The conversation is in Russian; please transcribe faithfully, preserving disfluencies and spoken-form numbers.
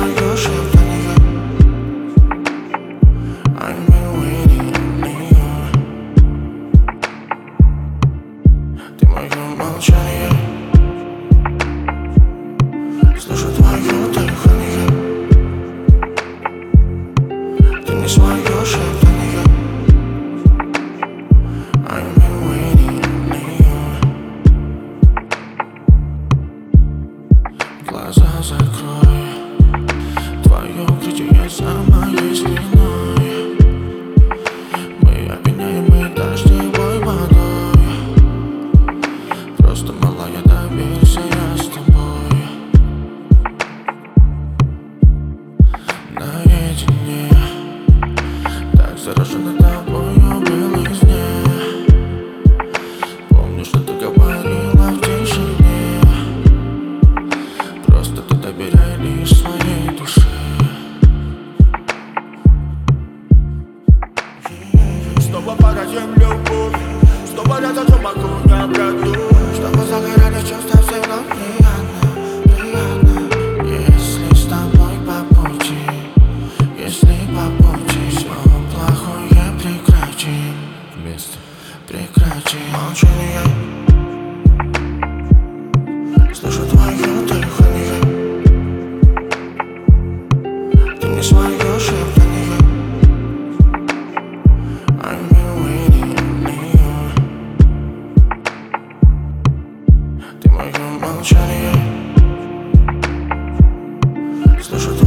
свое шептанье. I've been waiting on you. Ты мое молчание, слышу твое дыхание. Ты не свое шептанье. I've been waiting on you. Глаза закрой, твое укрытие за моей спиной. Мы обвиняемы дождевой водой. Просто малая, доверься, я с тобой. Наедине, так заражена тобою белизне. Помню, что ты говорила в тишине. Просто ты доверяй лишь своей душе. Снова погасим любовь, снова ряд зажжем огонь на брату. Чтобы загорались чувства, всем нам приятно, приятно. Если с тобой по пути, если по пути, все плохое прекратим вместе, прекратим. Молчание, слышу твое дыхание. Ты не свое шептанье. I've been waiting on you. Ты мое молчание, слышу